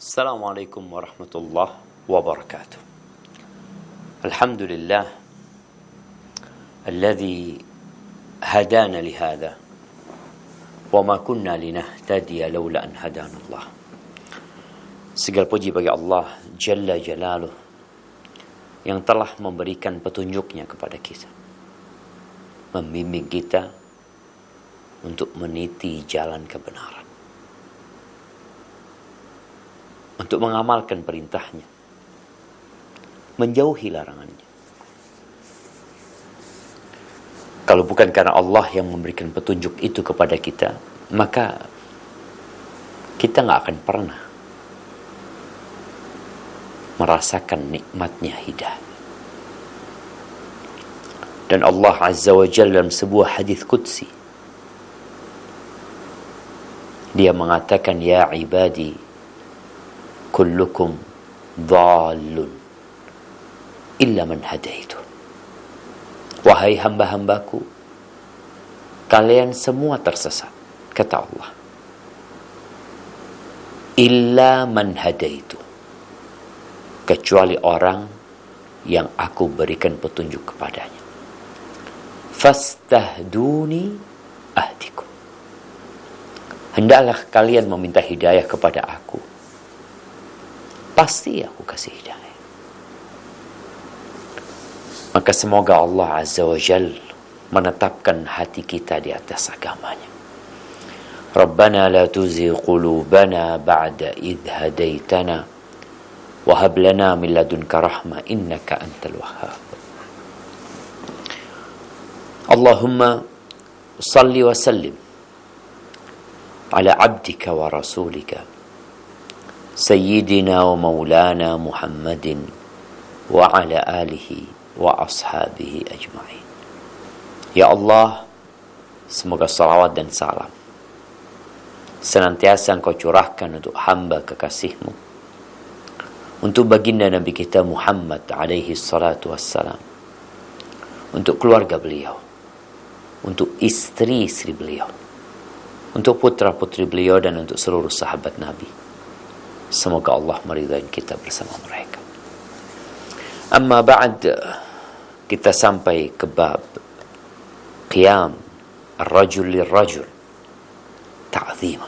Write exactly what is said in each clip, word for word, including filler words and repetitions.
Assalamualaikum warahmatullahi wabarakatuh. Alhamdulillah alladzi hadana lihada wa ma kunna linahtadiya laula an hadana Allah. Segala puji bagi Allah Jalla Jalaluh yang telah memberikan petunjuknya kepada kita, membimbing kita untuk meniti jalan kebenaran, untuk mengamalkan perintahnya, menjauhi larangannya. Kalau bukan karena Allah yang memberikan petunjuk itu kepada kita, maka kita nggak akan pernah merasakan nikmatnya hidayah. Dan Allah Azza wa Jalla dalam sebuah hadis qudsi, Dia mengatakan, ya ibadi kullukum dhalun illa man hadaitu. Wahai hamba-hambaku, kalian semua tersesat, kata Allah, illa man hadaitu, kecuali orang yang aku berikan petunjuk kepadanya. Fastahduni ahdikum, hendaklah kalian meminta hidayah kepada aku, pasti aku kasih hidayah. Maka semoga Allah Azza wa Jal menetapkan hati kita di atas agamanya. Rabbana la tuzigh qulubana ba'da idh hadaitana wa hab lana min ladunka rahmah innaka antal wahhab. Allahumma salli wa sallim ala abdika wa rasulika Sayyidina wa maulana Muhammadin wa ala alihi wa ashabihi ajma'in. Ya Allah, semoga salawat dan salam senantiasa Engkau curahkan untuk hamba kekasih-Mu, untuk baginda Nabi kita Muhammad alaihi salatu wassalam, untuk keluarga beliau, untuk istri-istri beliau, untuk putra-putri beliau, dan untuk seluruh sahabat Nabi. Semoga Allah meridai kita bersama mereka. Amma ba'd, kita sampai ke bab qiyam ar-rajul lir-rajul ta'ziman.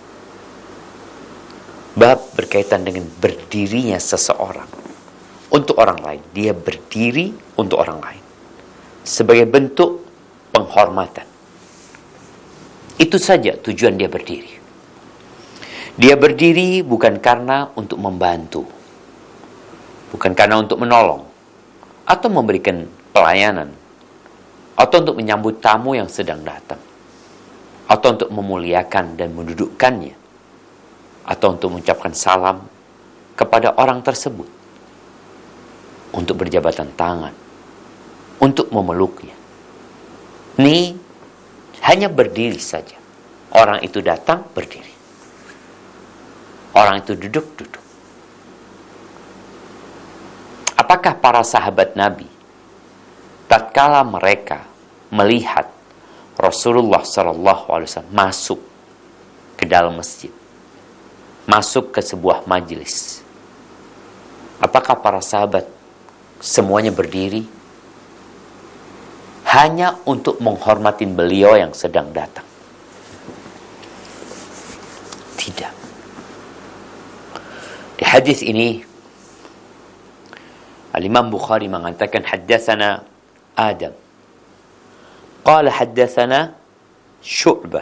Bab berkaitan dengan berdirinya seseorang untuk orang lain. Dia berdiri untuk orang lain sebagai bentuk penghormatan. Itu saja tujuan dia berdiri. Dia berdiri bukan karena untuk membantu, bukan karena untuk menolong, atau memberikan pelayanan, atau untuk menyambut tamu yang sedang datang, atau untuk memuliakan dan mendudukkannya, atau untuk mengucapkan salam kepada orang tersebut, untuk berjabatan tangan, untuk memeluknya. Ini hanya berdiri saja. Orang itu datang, berdiri. Orang itu duduk, duduk. Apakah para sahabat Nabi, tatkala mereka melihat Rasulullah Sallallahu Alaihi Wasallam masuk ke dalam masjid, masuk ke sebuah majelis, apakah para sahabat semuanya berdiri hanya untuk menghormati beliau yang sedang datang? Tidak. Di hadis ini Al-Imam Bukhari mengatakan, haddatsana Adam qala haddatsana Syu'bah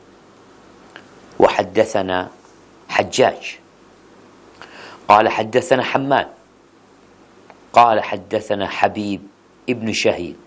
wa haddatsana Hajjaj qala haddatsana Hammad qala haddatsana Habib ibn Shahid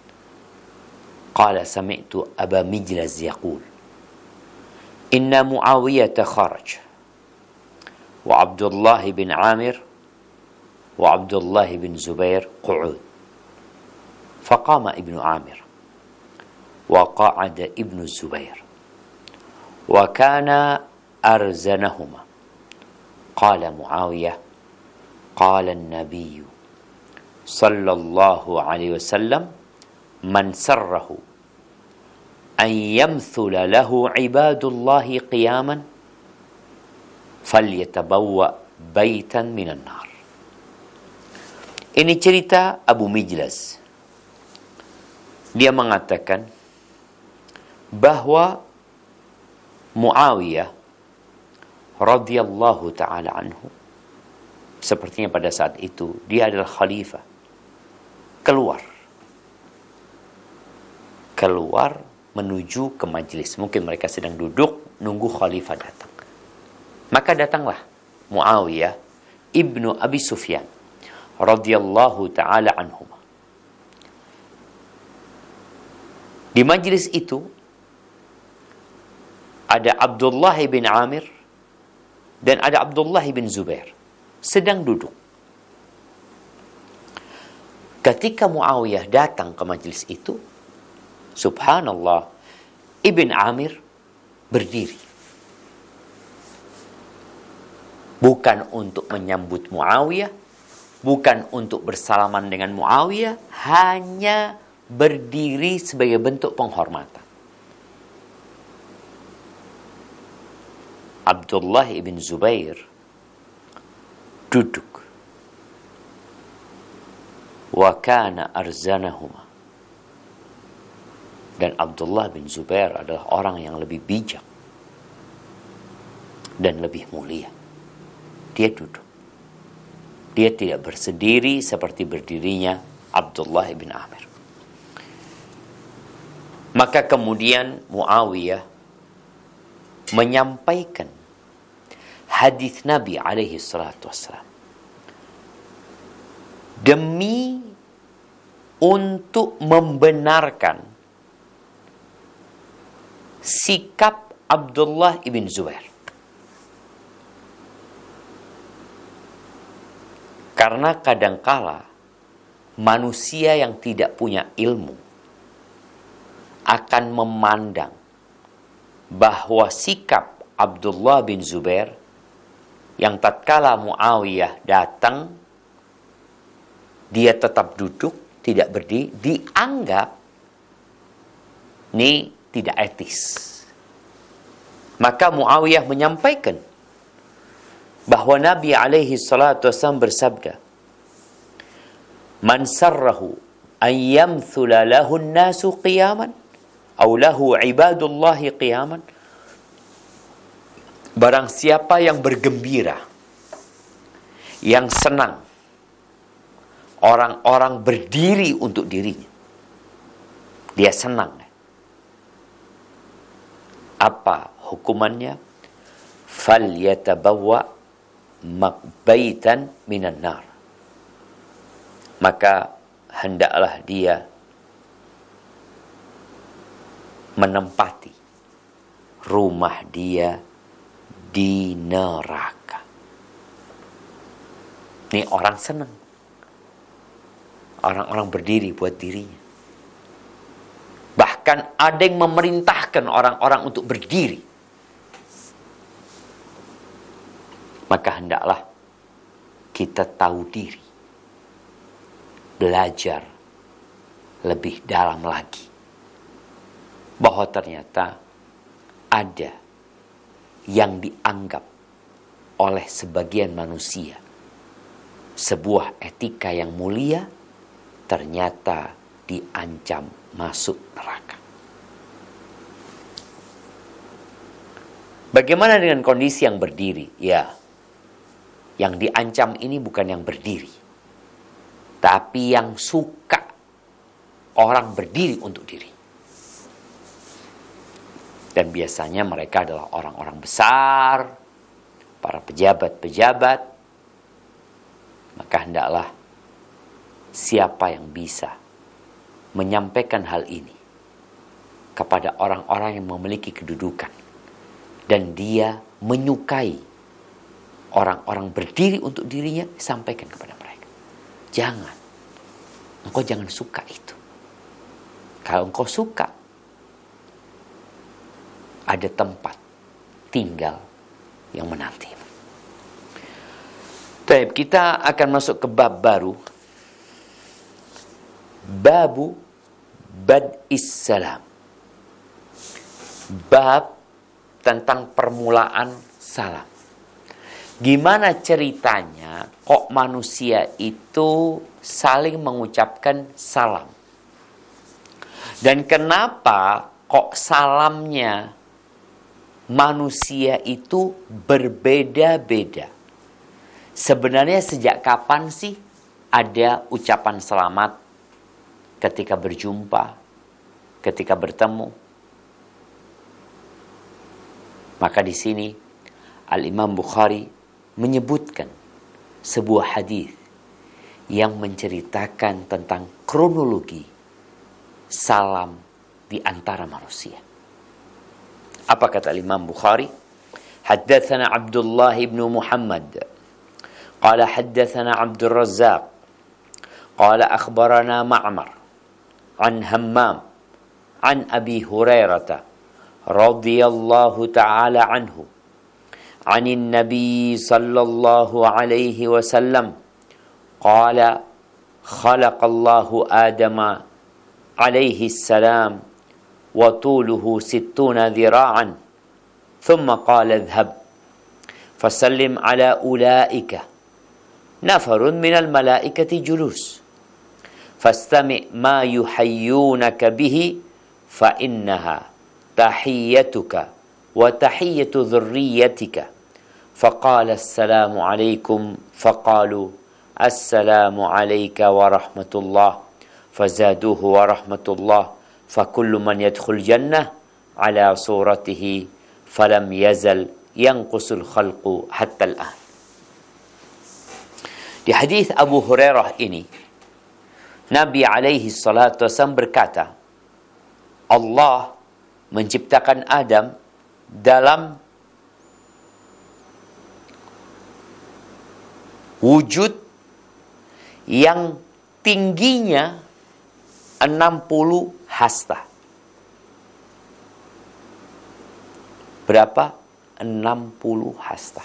qala sami'tu Aba Mijlaz yaqul inna Muawiyah kharaj wa Abdullah bin Amir wa Abdullah bin Zubair qu'ud faqama ibnu Amir wa qa'ada ibnu Zubair wa kana arzanahuma qala Muawiyah qala an-nabiy sallallahu alaihi wasallam man sarrahu an yamthula lahu ibadullahi qiyaman falyatabawwa baitan minan nar. Ini cerita Abu Mijlas. Dia mengatakan bahwa Muawiyah radhiyallahu taala anhu, sepertinya pada saat itu dia adalah khalifah, keluar keluar menuju ke majelis. Mungkin mereka sedang duduk nunggu khalifah datang. Maka datanglah Muawiyah ibnu Abi Sufyan radhiyallahu taala anhu. Di majelis itu ada Abdullah bin Amir dan ada Abdullah bin Zubair sedang duduk. Ketika Muawiyah datang ke majelis itu, subhanallah, Ibn Amir berdiri. Bukan untuk menyambut Muawiyah, bukan untuk bersalaman dengan Muawiyah, hanya berdiri sebagai bentuk penghormatan. Abdullah bin Zubair duduk. Wa kana arzanahuma. Dan Abdullah bin Zubair adalah orang yang lebih bijak dan lebih mulia. Dia duduk. Dia tidak bersendiri seperti berdirinya Abdullah bin Amir. Maka kemudian Muawiyah menyampaikan hadis Nabi alaihi salatu wassalam demi untuk membenarkan sikap Abdullah ibn Zubair. Karena kadangkala manusia yang tidak punya ilmu akan memandang bahwa sikap Abdullah bin Zubair yang tatkala Muawiyah datang dia tetap duduk, tidak berdiri, dianggap ini tidak etis. Maka Muawiyah menyampaikan bahwa Nabi alaihi salatu wasallam bersabda, "Man sarrahu an yamthula lahu an-nasu qiyaman aw lahu ibadullahi qiyaman." Barang siapa yang bergembira, yang senang orang-orang berdiri untuk dirinya, dia senang. Apa hukumannya? Falyatabawwa baitan minan nar. Maka hendaklah dia menempati rumah dia di neraka. Ini orang senang. Orang-orang berdiri buat dirinya. Bahkan ada yang memerintahkan orang-orang untuk berdiri. Maka hendaklah kita tahu diri. Belajar lebih dalam lagi. Bahwa ternyata ada yang dianggap oleh sebagian manusia sebuah etika yang mulia, ternyata diancam masuk neraka. Bagaimana dengan kondisi yang berdiri? Ya, yang diancam ini bukan yang berdiri, tapi yang suka orang berdiri untuk diri. Dan biasanya mereka adalah orang-orang besar, para pejabat-pejabat. Maka hendaklah siapa yang bisa menyampaikan hal ini kepada orang-orang yang memiliki kedudukan dan dia menyukai orang-orang berdiri untuk dirinya, sampaikan kepada mereka. Jangan. Engkau jangan suka itu. Kalau engkau suka, ada tempat tinggal yang menanti. Baik, kita akan masuk ke bab baru. Babu bad'is salam. Bab tentang permulaan salam. Gimana ceritanya kok manusia itu saling mengucapkan salam? Dan kenapa kok salamnya manusia itu berbeda-beda? Sebenarnya sejak kapan sih ada ucapan selamat ketika berjumpa, ketika bertemu? Maka di sini Al-Imam Bukhari menyebutkan sebuah hadis yang menceritakan tentang kronologi salam di antara manusia. Apa kata Imam Bukhari? Haddatsana Abdullah bin Muhammad qala haddatsana Abdul Razzaq qala akhbarana Ma'mar an Hammam an Abi Hurairah radhiyallahu ta'ala anhu عن النبي صلى الله عليه وسلم قال خلق الله آدم عليه السلام وطوله ستون ذراعا ثم قال اذهب فسلم على أولئك نفر من الملائكة جلوس فاستمع ما يحيونك به فإنها تحيتك وتحية ذريتك فقال السلام عليكم فقالوا السلام عليك ورحمة الله فزادوه ورحمة الله فكل من يدخل الجنة على صورته فلم يزل ينقص الخلق حتى الآن. Di hadis Abu Hurairah ini, Nabi alaihi salatu wasallam berkata, Allah menciptakan Adam dalam wujud yang tingginya enam puluh hasta. Berapa? enam puluh hasta.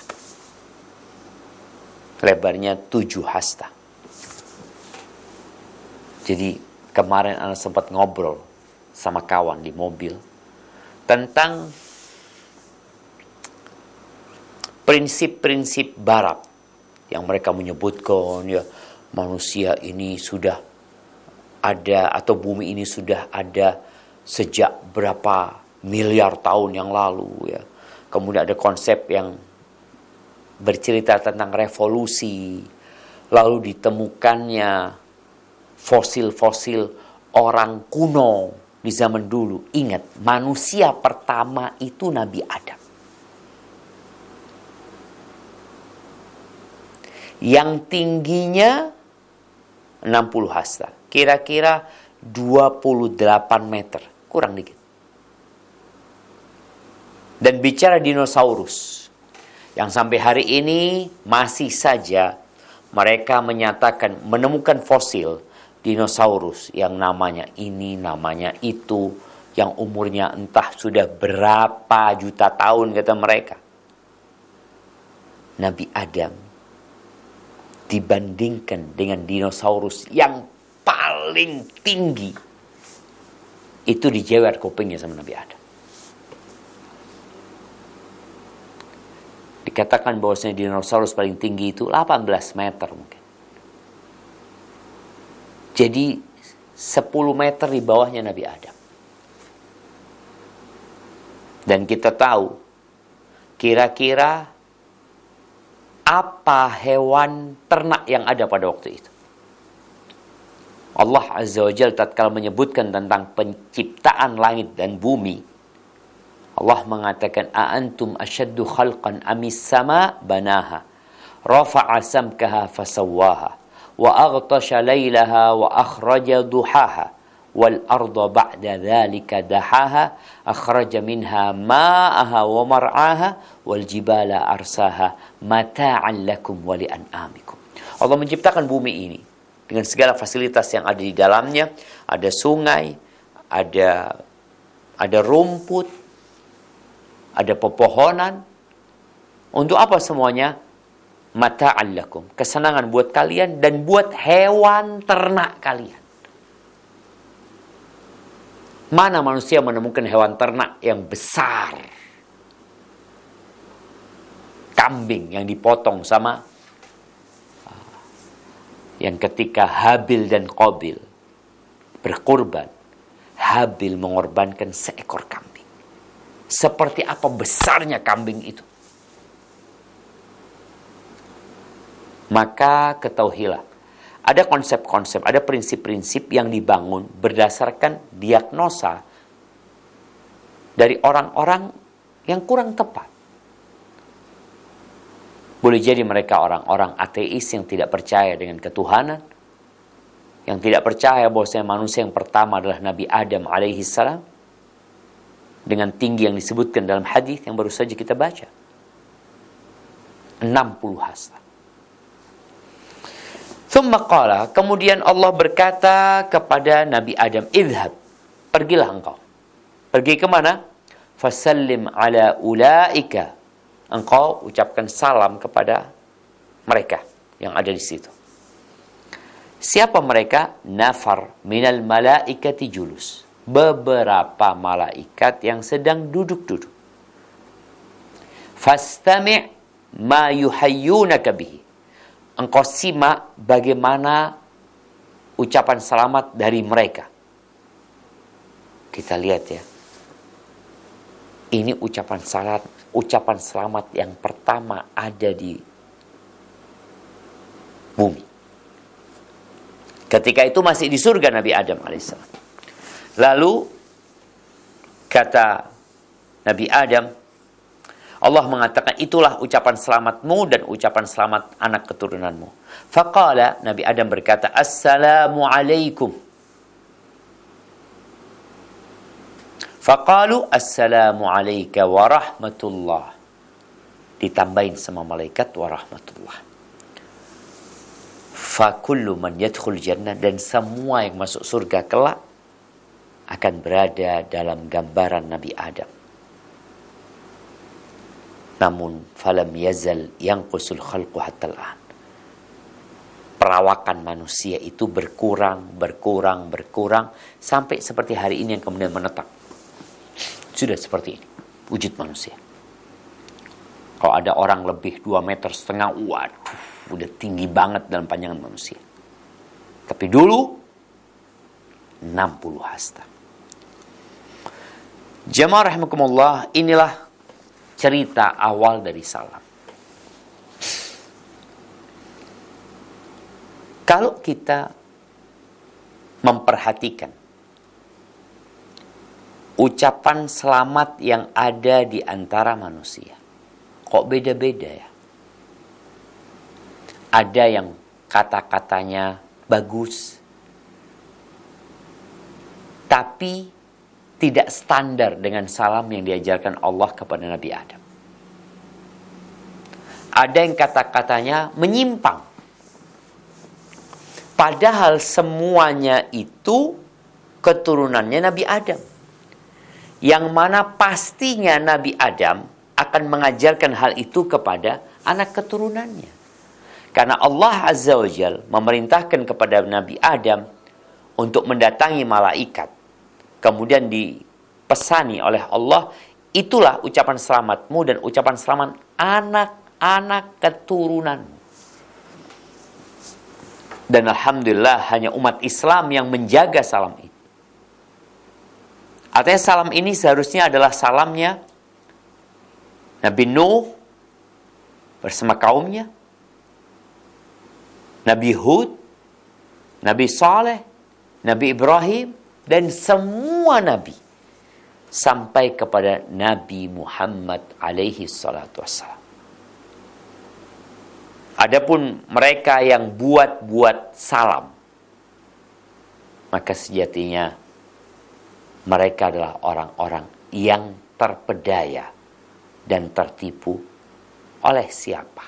Lebarnya tujuh hasta. Jadi kemarin Anda sempat ngobrol sama kawan di mobil tentang prinsip-prinsip barat yang mereka menyebutkan ya manusia ini sudah ada atau bumi ini sudah ada sejak berapa miliar tahun yang lalu ya. Kemudian ada konsep yang bercerita tentang revolusi, lalu ditemukannya fosil-fosil orang kuno di zaman dulu. Ingat, manusia pertama itu Nabi Adam. Yang tingginya enam puluh hasta. Kira-kira dua puluh delapan meter. Kurang dikit. Dan bicara dinosaurus. Yang sampai hari ini masih saja mereka menyatakan menemukan fosil dinosaurus yang namanya ini, namanya itu. Yang umurnya entah sudah berapa juta tahun kata mereka. Nabi Adam dibandingkan dengan dinosaurus yang paling tinggi, itu dijewer kupingnya sama Nabi Adam. Dikatakan bahwasanya dinosaurus paling tinggi itu delapan belas meter mungkin. Jadi sepuluh meter di bawahnya Nabi Adam. Dan kita tahu kira-kira apa hewan ternak yang ada pada waktu itu. Allah Azza wa Jalla tatkala menyebutkan tentang penciptaan langit dan bumi, Allah mengatakan a'antum asyaddu khalqan amis sama banaha rafa'a samkaha fasawwaha wa aghtasha laylaha wa akhraja duhaha wal arda ba'da dhalika dahaha akhraja minha ma'aha wa mar'aha wal jibala arsaha mata'an lakum wa li'an'amikum. Allah menciptakan bumi ini dengan segala fasilitas yang ada di dalamnya, ada sungai, ada ada rumput, ada pepohonan. Untuk apa semuanya? Mata'an lakum, kesenangan buat kalian dan buat hewan ternak kalian. Mana manusia menemukan hewan ternak yang besar kambing yang dipotong sama yang ketika Habil dan Qabil berkorban, Habil mengorbankan seekor kambing. Seperti apa besarnya kambing itu. Maka ketahuilah, ada konsep-konsep, ada prinsip-prinsip yang dibangun berdasarkan diagnosa dari orang-orang yang kurang tepat. Boleh jadi mereka orang-orang ateis yang tidak percaya dengan ketuhanan, yang tidak percaya bahwasanya manusia yang pertama adalah Nabi Adam alaihi salam, dengan tinggi yang disebutkan dalam hadis yang baru saja kita baca. enam puluh hasta. Thumma qala, kemudian Allah berkata kepada Nabi Adam, idhab, pergilah engkau. Pergi ke mana? Fasallim ala ulaika. Engkau ucapkan salam kepada mereka yang ada di situ. Siapa mereka? Nafar minal malaikati julus. Beberapa malaikat yang sedang duduk-duduk. Fastami' ma yuhayyunaka bihi. Engkau simak bagaimana ucapan selamat dari mereka. Kita lihat ya. Ini ucapan salat, ucapan selamat yang pertama ada di bumi. Ketika itu masih di surga Nabi Adam alaihissalam. Lalu kata Nabi Adam, Allah mengatakan itulah ucapan selamatmu dan ucapan selamat anak keturunanmu. Faqala, Nabi Adam berkata, assalamu alaikum. Faqalu assalamu alaika wa rahmatullah. Ditambahin sama malaikat wa rahmatullah. Fakullu man yadkhul jannah, dan semua yang masuk surga kelak akan berada dalam gambaran Nabi Adam. Namun falam yazal yanqusul khalqu hatta al-an. Perawakan manusia itu berkurang, berkurang, berkurang sampai seperti hari ini yang kemudian menetap. Sudah seperti ini wujud manusia. Kalau ada orang lebih dua meter setengah, waduh, udah tinggi banget dalam panjangan manusia. Tapi dulu enam puluh hasta. Jamaah rahimakumullah, inilah cerita awal dari salam. Kalau kita memperhatikan ucapan selamat yang ada di antara manusia, kok beda-beda ya? Ada yang kata-katanya bagus, tapi tidak standar dengan salam yang diajarkan Allah kepada Nabi Adam. Ada yang kata-katanya menyimpang. Padahal semuanya itu keturunannya Nabi Adam. Yang mana pastinya Nabi Adam akan mengajarkan hal itu kepada anak keturunannya. Karena Allah Azza wa Jalla memerintahkan kepada Nabi Adam untuk mendatangi malaikat. Kemudian dipesani oleh Allah, itulah ucapan selamatmu dan ucapan selamat anak-anak keturunanmu. Dan alhamdulillah hanya umat Islam yang menjaga salam itu. Artinya salam ini seharusnya adalah salamnya Nabi Nuh bersama kaumnya, Nabi Hud, Nabi Saleh, Nabi Ibrahim, dan semua Nabi. Sampai kepada Nabi Muhammad alaihi salatu wassalam. Adapun mereka yang buat-buat salam, maka sejatinya mereka adalah orang-orang yang terpedaya dan tertipu oleh siapa?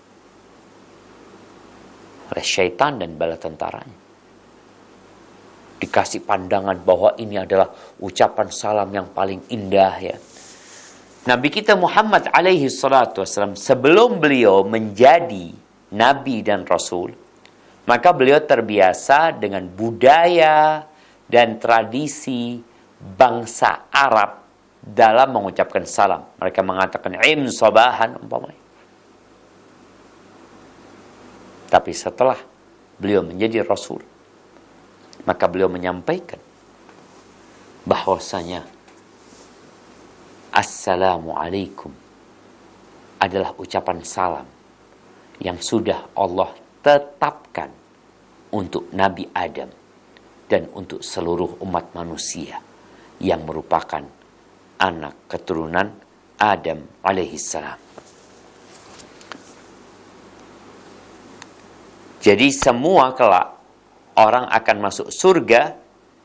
Oleh syaitan dan bala tentaranya. Dikasih pandangan bahwa ini adalah ucapan salam yang paling indah ya. Nabi kita Muhammad alaihi salatu wassalam, sebelum beliau menjadi Nabi dan Rasul, maka beliau terbiasa dengan budaya dan tradisi bangsa Arab dalam mengucapkan salam. Mereka mengatakan im sobahan umpamanya. Tapi setelah beliau menjadi Rasul, maka beliau menyampaikan bahwasanya Assalamualaikum adalah ucapan salam yang sudah Allah tetapkan untuk Nabi Adam dan untuk seluruh umat manusia yang merupakan anak keturunan Adam alaihissalam. Jadi semua kelak orang akan masuk surga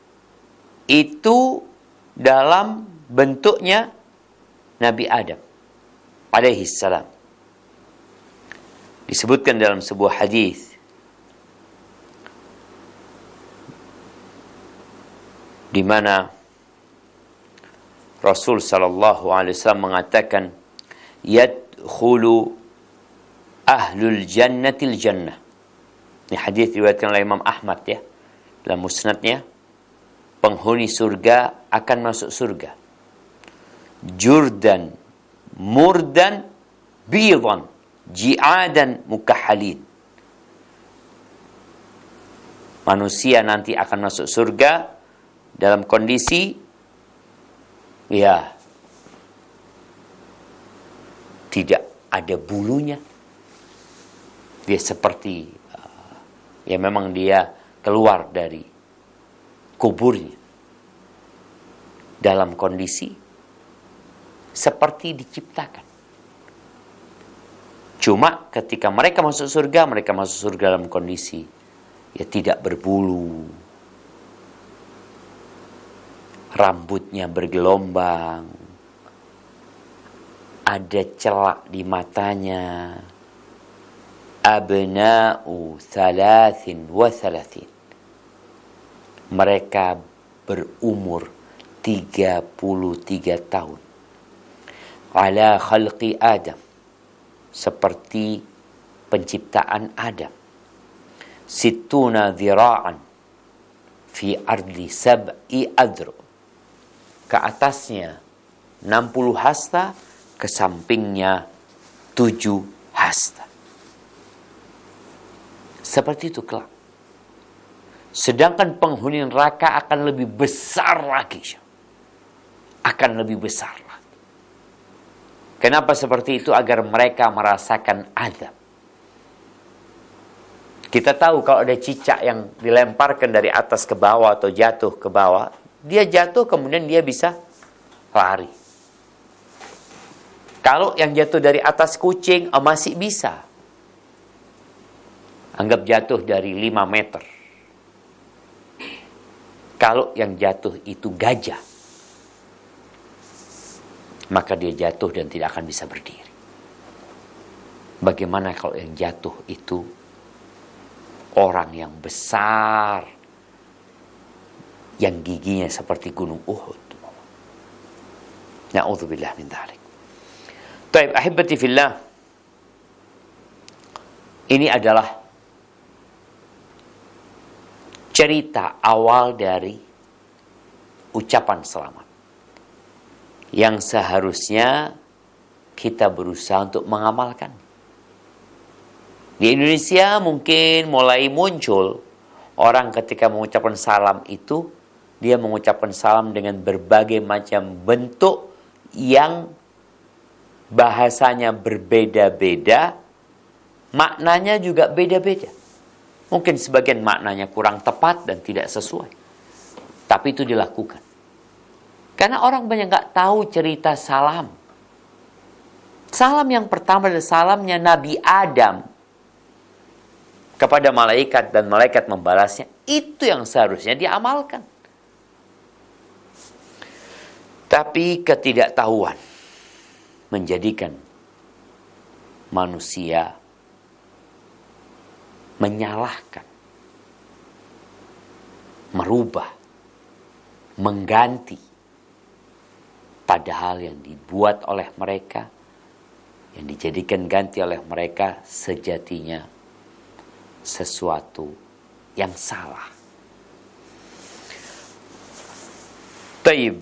itu dalam bentuknya Nabi Adam alaihissalam. Disebutkan dalam sebuah hadis di mana Rasul sallallahu alaihi wasallam mengatakan, yadkhulu ahlul jannatil jannah. Ini hadis diriwayatkan oleh Imam Ahmad ya, dalam musnadnya. Penghuni surga akan masuk surga. Jurdan, murdan, bidan, ji'adan, mukahhalin. Manusia nanti akan masuk surga dalam kondisi ya tidak ada bulunya. Dia seperti uh, ya memang dia keluar dari kuburnya dalam kondisi seperti diciptakan. Cuma ketika mereka masuk surga, mereka masuk surga dalam kondisi ya tidak berbulu, rambutnya bergelombang, ada celak di matanya. Abna'u thalathin wa thalathin. Mereka berumur tiga puluh tiga tahun. Ala khalqi Adam. Seperti penciptaan Adam. Sittuna dhira'an. Fi ardi sab'i adru. Ke atasnya enam puluh hasta, ke sampingnya tujuh hasta. Seperti itu kelak. Sedangkan penghuni neraka akan lebih besar lagi. Akan lebih besar lagi. Kenapa seperti itu? Agar mereka merasakan azab. Kita tahu kalau ada cicak yang dilemparkan dari atas ke bawah atau jatuh ke bawah, dia jatuh kemudian dia bisa lari. Kalau yang jatuh dari atas kucing, oh masih bisa. Anggap jatuh dari lima meter. Kalau yang jatuh itu gajah, maka dia jatuh dan tidak akan bisa berdiri. Bagaimana kalau yang jatuh itu orang yang besar, yang giginya seperti gunung Uhud? Na'udzubillah min dzalik. Baik, ahibati fillah. Ini adalah cerita awal dari ucapan selamat yang seharusnya kita berusaha untuk mengamalkan. Di Indonesia mungkin mulai muncul orang ketika mengucapkan salam itu, dia mengucapkan salam dengan berbagai macam bentuk yang bahasanya berbeda-beda, maknanya juga beda-beda. Mungkin sebagian maknanya kurang tepat dan tidak sesuai. Tapi itu dilakukan. Karena orang banyak nggak tahu cerita salam. Salam yang pertama adalah salamnya Nabi Adam kepada malaikat dan malaikat membalasnya. Itu yang seharusnya diamalkan. Tapi ketidaktahuan menjadikan manusia menyalahkan, merubah, mengganti, padahal yang dibuat oleh mereka, yang dijadikan ganti oleh mereka sejatinya sesuatu yang salah. Taib,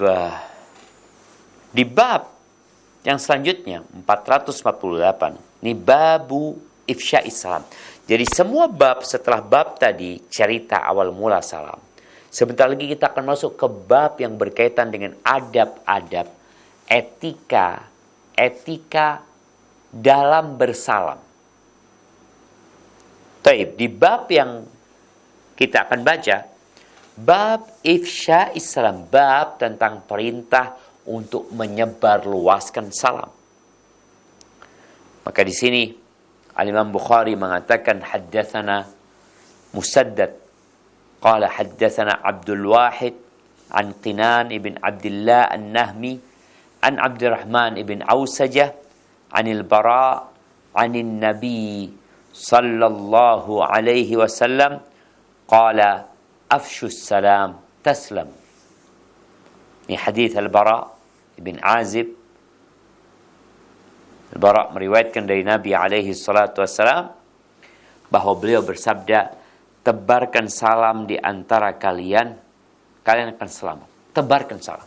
di bab yang selanjutnya empat ratus empat puluh delapan, ini babu ifsya'is salam. Jadi semua bab setelah bab tadi, cerita awal mula salam. Sebentar lagi kita akan masuk ke bab yang berkaitan dengan adab-adab, etika, etika dalam bersalam. Taib, di bab yang kita akan baca, bab ifsya'is salam, bab tentang perintah untuk menyebarluaskan salam. Maka di sini Al-Imam Bukhari mengatakan haddatsana Musaddad qala haddatsana Abdul Wahid an Qinan ibn Abdullah An-Nahmi an Abdurrahman ibn Awsajah anil Bara anin Nabi sallallahu alaihi wasallam qala afshus salam taslam. Ini hadis Al-Bara ibn Azib. Al-Bara meriwayatkan dari Nabi alaihi salatu wassalam bahwa beliau bersabda, tebarkan salam di antara kalian, kalian akan selamat. Tebarkan salam.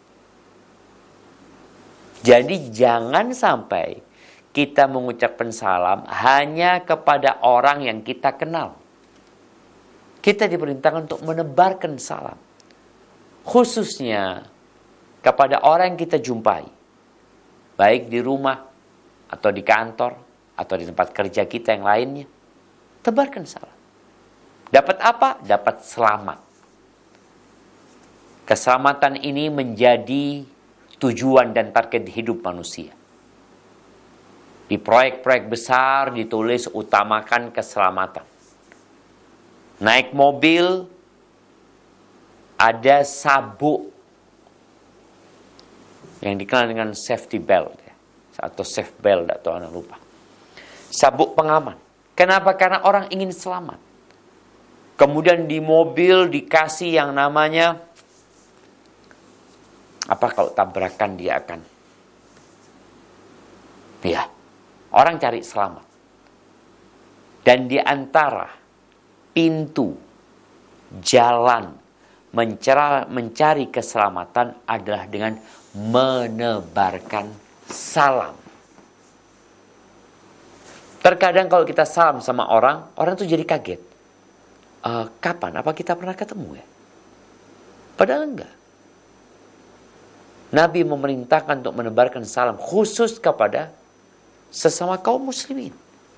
Jadi jangan sampai kita mengucapkan salam hanya kepada orang yang kita kenal. Kita diperintahkan untuk menebarkan salam. Khususnya kepada orang yang kita jumpai. Baik di rumah, atau di kantor, atau di tempat kerja kita yang lainnya. Tebarkan salam. Dapat apa? Dapat selamat. Keselamatan ini menjadi tujuan dan target hidup manusia. Di proyek-proyek besar ditulis utamakan keselamatan. Naik mobil, ada sabuk yang dikenal dengan safety belt. Atau safe belt, atau anak lupa. Sabuk pengaman. Kenapa? Karena orang ingin selamat. Kemudian di mobil dikasih yang namanya, apa kalau tabrakan dia akan, ya, orang cari selamat. Dan di antara pintu, jalan, mencari, mencari keselamatan adalah dengan menebarkan salam. Terkadang kalau kita salam sama orang, orang tuh jadi kaget. E, kapan? Apa kita pernah ketemu ya? Padahal enggak. Nabi memerintahkan untuk menebarkan salam khusus kepada sesama kaum muslimin.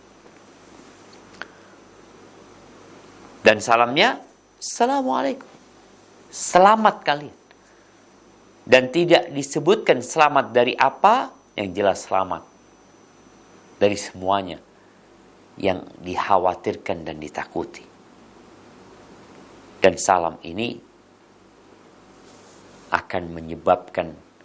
Dan salamnya, Assalamualaikum. Selamat kalian. Dan tidak disebutkan selamat dari apa, yang jelas selamat dari semuanya yang dikhawatirkan dan ditakuti. Dan salam ini akan menyebabkan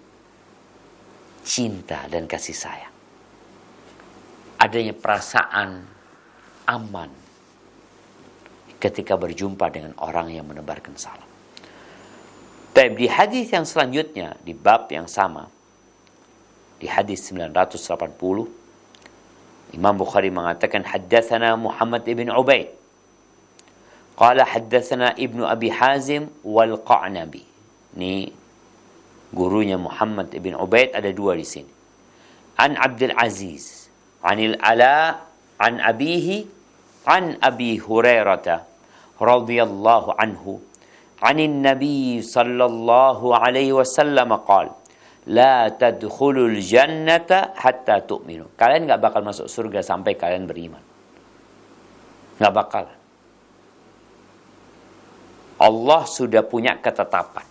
cinta dan kasih sayang. Adanya perasaan aman ketika berjumpa dengan orang yang menebarkan salam. Tapi di hadis yang selanjutnya, di bab yang sama, di hadis sembilan ratus delapan puluh, Imam Bukhari mengatakan haddatsana Muhammad ibn Ubaid qala haddatsana Ibnu Abi Hazim wal Qa'nabi. Ini gurunya Muhammad ibn Ubaid, ada dua di sini. An Abdul Aziz anil Ala an abihi an Abi Hurairah radhiyallahu anhu anin Nabi sallallahu alaihi wasallam qala la tadkhulul jannata hatta tu'minu. Kalian gak bakal masuk surga sampai kalian beriman. Gak bakal. Allah sudah punya ketetapan.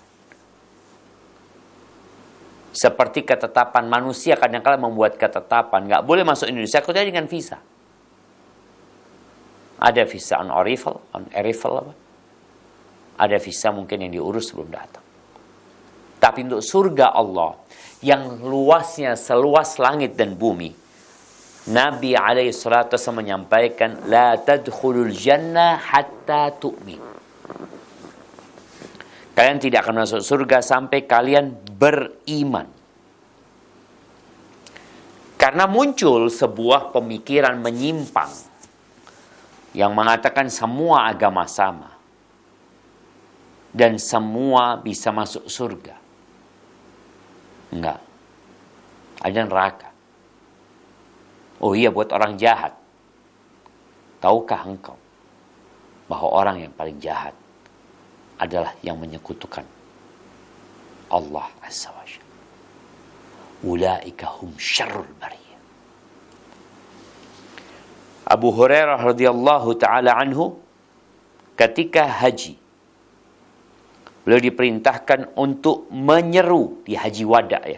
Seperti ketetapan manusia kadang-kadang membuat ketetapan. Gak boleh masuk Indonesia kecuali dengan visa. Ada visa on arrival, on arrival apa? Ada visa mungkin yang diurus sebelum datang. Tapi untuk surga Allah yang luasnya seluas langit dan bumi, Nabi alaihi salatu wasallam menyampaikan la tadkhulul jannah hatta tu'min. Kalian tidak akan masuk surga sampai kalian beriman. Karena muncul sebuah pemikiran menyimpang yang mengatakan semua agama sama dan semua bisa masuk surga. Enggak. Ada neraka. Oh iya, buat orang jahat. tahukah engkau bahwa orang yang paling jahat adalah yang menyekutukan Allah Azza wa Jalla. Ulaika hum syarrul bariyah. Abu Hurairah radhiyallahu taala anhu ketika haji, beliau diperintahkan untuk menyeru di haji wada ya.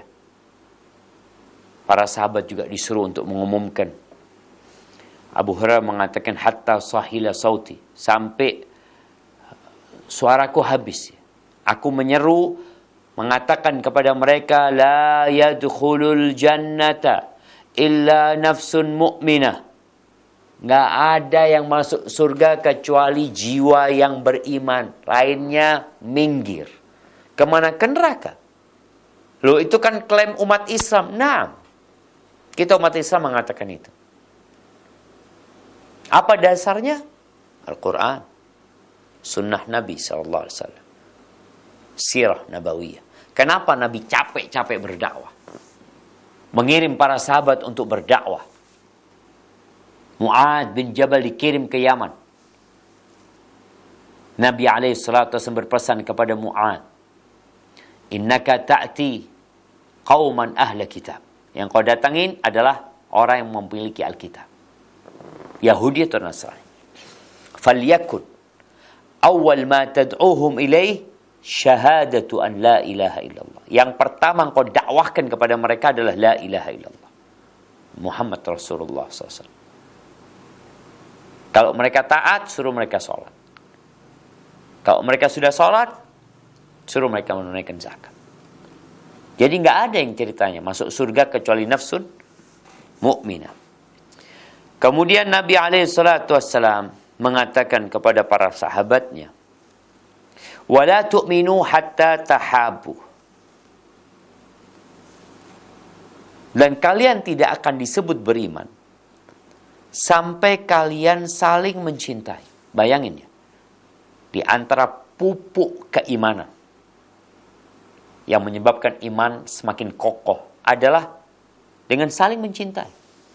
Para sahabat juga disuruh untuk mengumumkan. Abu Hurairah mengatakan hatta sahila sauti, sampai suaraku habis. Aku menyeru mengatakan kepada mereka, la yadkhulul jannata illa nafsun mu'minah. Nggak ada yang masuk surga kecuali jiwa yang beriman. Lainnya minggir. Kemana? Ke neraka. Loh, itu kan klaim umat Islam. Nah, kita umat Islam mengatakan itu. Apa dasarnya? Al-Quran, sunnah Nabi shallallahu alaihi wasallam, sirah nabawiyah. Kenapa Nabi capek-capek berdakwah, mengirim para sahabat untuk berdakwah? Mu'ad bin Jabal dikirim ke Yaman. Nabi alaihi salatu wasallam berpesan kepada Mu'ad, innaka ta'ti qauman ahla kitab. Yang kau datangin adalah orang yang memiliki Alkitab, Yahudi atau Nasrani. Falyakun awal ma tad'uhum ilaih syahadatu an la ilaha illallah. Yang pertama kau dakwahkan kepada mereka adalah la ilaha illallah, Muhammad Rasulullah shallallahu alaihi wasallam. Kalau mereka taat, suruh mereka sholat. Kalau mereka sudah sholat, suruh mereka menunaikan zakat. Jadi nggak ada yang ceritanya masuk surga kecuali nafsun mukminah. Kemudian Nabi alaihi salatu wassalam mengatakan kepada para sahabatnya, wala tu'minu hatta tahabu. Dan kalian tidak akan disebut beriman sampai kalian saling mencintai. Bayangin ya, di antara pupuk keimanan yang menyebabkan iman semakin kokoh adalah dengan saling mencintai.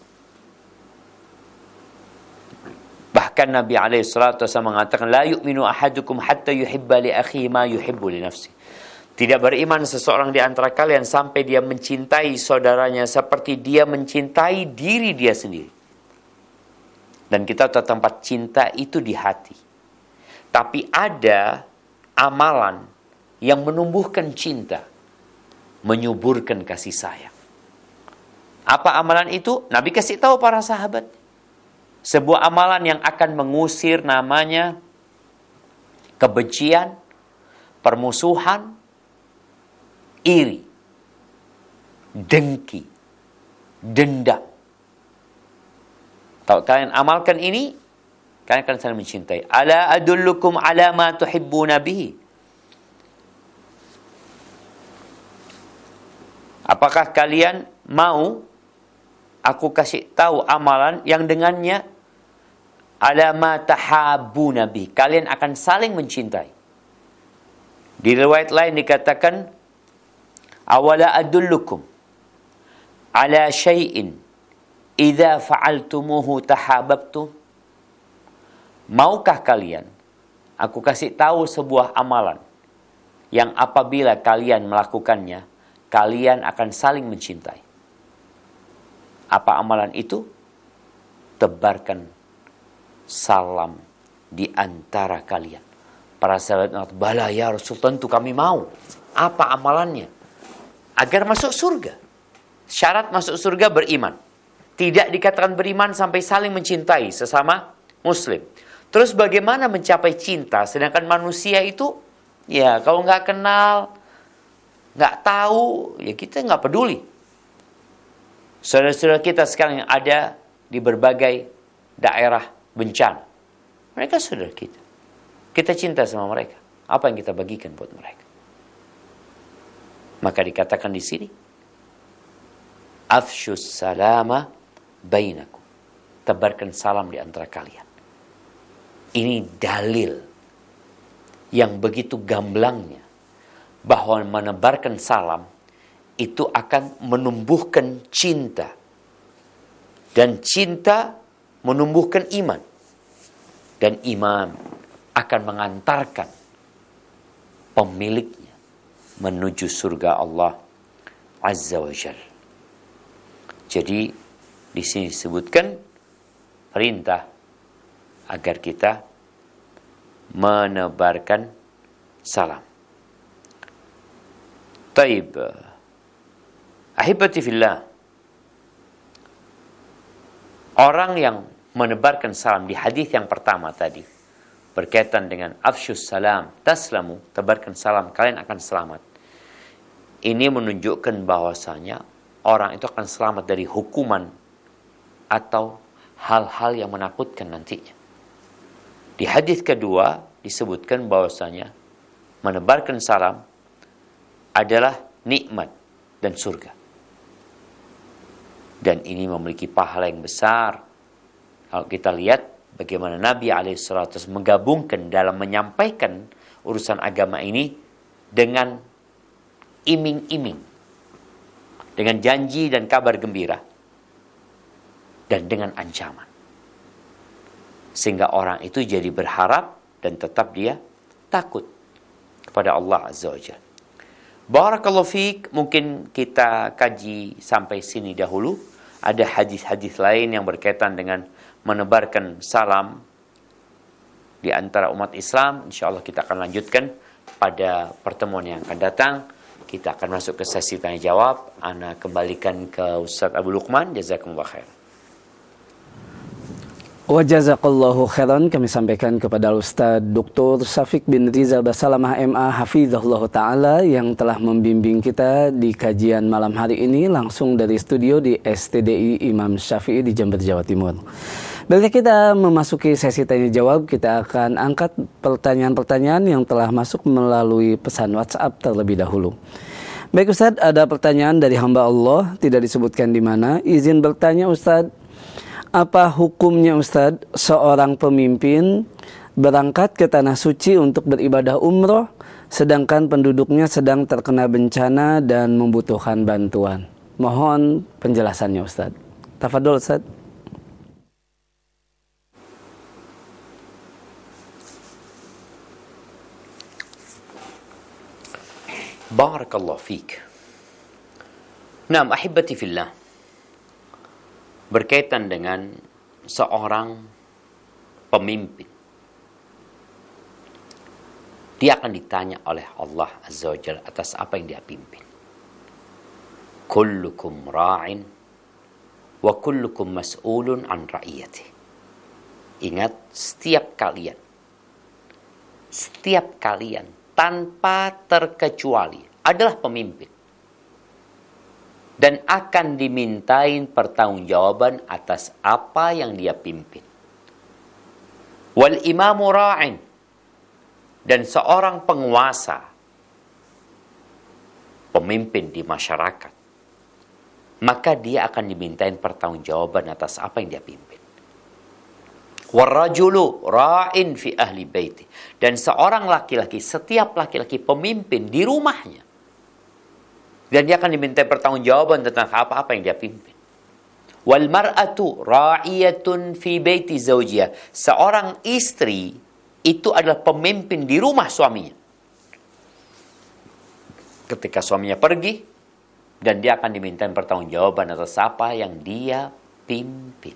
Bahkan Nabi alaihi salatu wasallam mengatakan, la yu'minu ahadukum hatta yuhibba li akhihi ma yuhibbu li nafsi. Tidak beriman seseorang di antara kalian sampai dia mencintai saudaranya seperti dia mencintai diri dia sendiri. Dan kita tahu tempat cinta itu di hati. Tapi ada amalan yang menumbuhkan cinta, menyuburkan kasih sayang. Apa amalan itu? Nabi kasih tahu para sahabat. Sebuah amalan yang akan mengusir namanya kebencian, permusuhan, iri, dengki, dendam. Kalau kalian amalkan ini, kalian akan saling mencintai. Ala adullukum ala ma tuhibbuna bihi. Apakah kalian mau aku kasih tahu amalan yang dengannya ala ma tahabbuna bihi, kalian akan saling mencintai. Di riwayat lain dikatakan, awala adullukum ala syai'in idza fa'altumuhu tahabbtum. Maukah kalian aku kasih tahu sebuah amalan yang apabila kalian melakukannya, kalian akan saling mencintai. Apa amalan itu? Tebarkan salam di antara kalian. Para sahabat mengatakan, bala ya Rasul, tentu kami mau. Apa amalannya? Agar masuk surga. Syarat masuk surga beriman. Tidak dikatakan beriman sampai saling mencintai sesama muslim. Terus bagaimana mencapai cinta? Sedangkan manusia itu, ya kalau nggak kenal, nggak tahu, ya kita nggak peduli. Saudara-saudara kita sekarang yang ada di berbagai daerah bencana, mereka saudara kita. Kita cinta sama mereka. Apa yang kita bagikan buat mereka? Maka dikatakan di sini, afshus salama bainakum. Tebarkan salam di antara kalian. Ini dalil yang begitu gamblangnya bahwa menebarkan salam itu akan menumbuhkan cinta. Dan cinta menumbuhkan iman. Dan imam akan mengantarkan pemiliknya menuju surga Allah Azza wa Jalla. Jadi di sini disebutkan perintah agar kita menebarkan salam. Taib. Ahibati fillah. Orang yang menebarkan salam di hadis yang pertama tadi berkaitan dengan afsyus salam taslamu, tebarkan salam kalian akan selamat. Ini menunjukkan bahwasanya orang itu akan selamat dari hukuman atau hal-hal yang menakutkan nantinya. Di hadis kedua disebutkan bahwasanya menebarkan salam adalah nikmat dan surga. Dan ini memiliki pahala yang besar. Kalau kita lihat bagaimana Nabi alaihi salatu wasallam menggabungkan dalam menyampaikan urusan agama ini dengan iming-iming, dengan janji dan kabar gembira, dan dengan ancaman. Sehingga orang itu jadi berharap dan tetap dia takut kepada Allah Azza wa Jalla. Barakallahu fiik, mungkin kita kaji sampai sini dahulu. Ada hadis-hadis lain yang berkaitan dengan menebarkan salam di antara umat Islam. InsyaAllah kita akan lanjutkan pada pertemuan yang akan datang. Kita akan masuk ke sesi tanya jawab. Ana kembalikan ke Ustaz Abu Luqman. Jazakumullah khair. Wa jazakallahu khairan, kami sampaikan kepada Ustaz Doktor Syafiq bin Rizal Basalamah M A Hafizahullah Ta'ala yang telah membimbing kita di kajian malam hari ini langsung dari studio di S T D I Imam Syafi'i di Jember, Jawa Timur. Bila kita memasuki sesi tanya jawab, kita akan angkat pertanyaan-pertanyaan yang telah masuk melalui pesan WhatsApp terlebih dahulu. Baik Ustaz, ada pertanyaan dari hamba Allah, tidak disebutkan di mana. Izin bertanya Ustaz, apa hukumnya Ustadz seorang pemimpin berangkat ke tanah suci untuk beribadah umroh sedangkan penduduknya sedang terkena bencana dan membutuhkan bantuan? Mohon penjelasannya Ustadz. Tafadhol Ustadz. Barakallahu fiik. Naam ahibati fillah. Berkaitan dengan seorang pemimpin, dia akan ditanya oleh Allah Azza wa Jalla atas apa yang dia pimpin. Kullukum ra'in wa kullukum mas'ulun an ra'iyati. Ingat, setiap kalian, setiap kalian tanpa terkecuali adalah pemimpin dan akan dimintain pertanggungjawaban atas apa yang dia pimpin. Wal imamu ra'in, dan seorang penguasa, pemimpin di masyarakat, maka dia akan dimintain pertanggungjawaban atas apa yang dia pimpin. Warrajulu ra'in fi ahli baiti, dan seorang laki-laki, setiap laki-laki pemimpin di rumahnya, dan dia akan diminta pertanggungjawaban tentang apa-apa yang dia pimpin. Wal mar'atu ra'iyatun fi baiti zawjiha. Seorang istri itu adalah pemimpin di rumah suaminya. Ketika suaminya pergi, dan dia akan diminta pertanggungjawaban atas apa yang dia pimpin.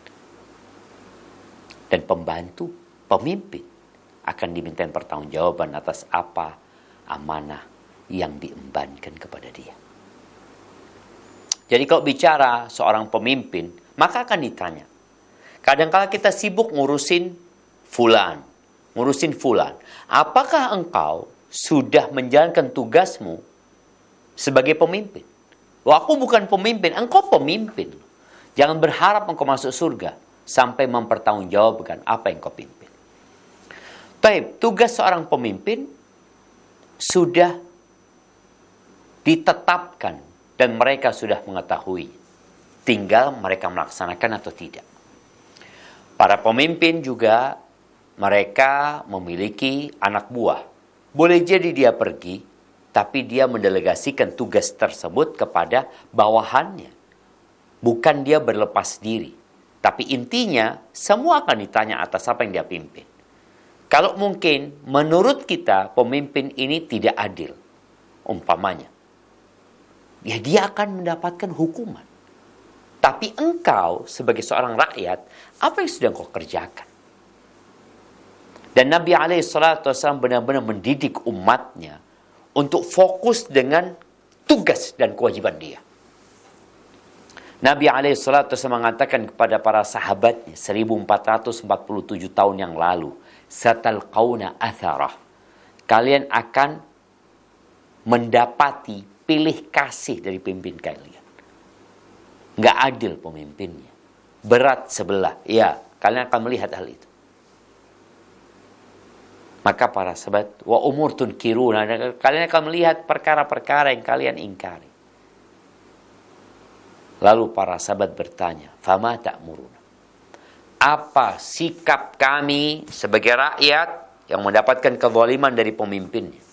Dan pembantu pemimpin akan diminta pertanggungjawaban atas apa amanah yang diembankan kepada dia. Jadi kalau bicara seorang pemimpin, maka akan ditanya. Kadang-kala kita sibuk ngurusin fulan, ngurusin fulan. Apakah engkau sudah menjalankan tugasmu sebagai pemimpin? Wah, aku bukan pemimpin, engkau pemimpin. Jangan berharap engkau masuk surga sampai mempertanggungjawabkan apa yang kau pimpin. Baik, tugas seorang pemimpin sudah ditetapkan dan mereka sudah mengetahui. Tinggal mereka melaksanakan atau tidak. Para pemimpin juga mereka memiliki anak buah. Boleh jadi dia pergi, tapi dia mendelegasikan tugas tersebut kepada bawahannya. Bukan dia berlepas diri. Tapi intinya, semua akan ditanya atas apa yang dia pimpin. Kalau mungkin, menurut kita, pemimpin ini tidak adil. Umpamanya. Ya, dia akan mendapatkan hukuman. Tapi engkau, sebagai seorang rakyat, apa yang sedang kau kerjakan? Dan Nabi alaihi salatu wasallam benar-benar mendidik umatnya untuk fokus dengan tugas dan kewajiban dia. Nabi alaihi salatu wasallam mengatakan kepada para sahabatnya seribu empat ratus empat puluh tujuh tahun yang lalu, satalqauna atharah. Kalian akan mendapati pilih kasih dari pemimpin kalian. Nggak adil pemimpinnya. Berat sebelah. Ya, kalian akan melihat hal itu. Maka para sahabat, wa umur tunkiruna, kalian akan melihat perkara-perkara yang kalian ingkari. Lalu para sahabat bertanya, fama ta'muruna? Apa sikap kami sebagai rakyat yang mendapatkan kezaliman dari pemimpinnya?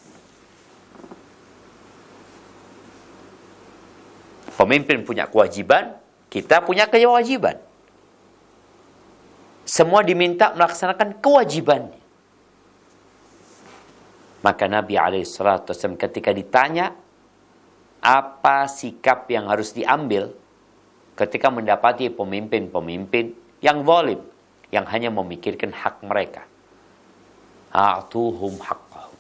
Pemimpin punya kewajiban, kita punya kewajiban. Semua diminta melaksanakan kewajibannya. Maka Nabi alaihi salatu wasallam ketika ditanya apa sikap yang harus diambil ketika mendapati pemimpin-pemimpin yang zalim, yang hanya memikirkan hak mereka. A'tuhum haqqahum.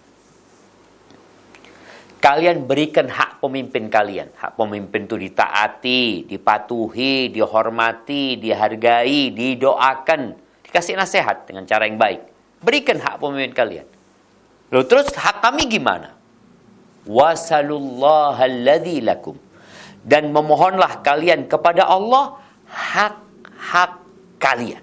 Kalian berikan hak pemimpin kalian. Hak pemimpin itu ditaati, dipatuhi, dihormati, dihargai, didoakan, dikasih nasihat dengan cara yang baik. Berikan hak pemimpin kalian. Lalu terus hak kami gimana? Wasalullaha alladzi lakum. Dan memohonlah kalian kepada Allah hak-hak kalian.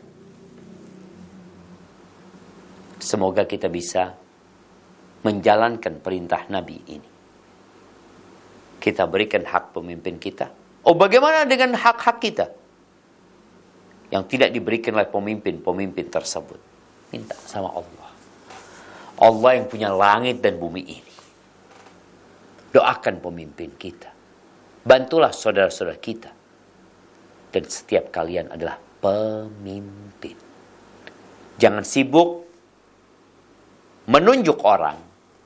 Semoga kita bisa menjalankan perintah Nabi ini. Kita berikan hak pemimpin kita. Oh, bagaimana dengan hak-hak kita yang tidak diberikan oleh pemimpin-pemimpin tersebut? Minta sama Allah. Allah yang punya langit dan bumi ini. Doakan pemimpin kita. Bantulah saudara-saudara kita. Dan setiap kalian adalah pemimpin. Jangan sibuk menunjuk orang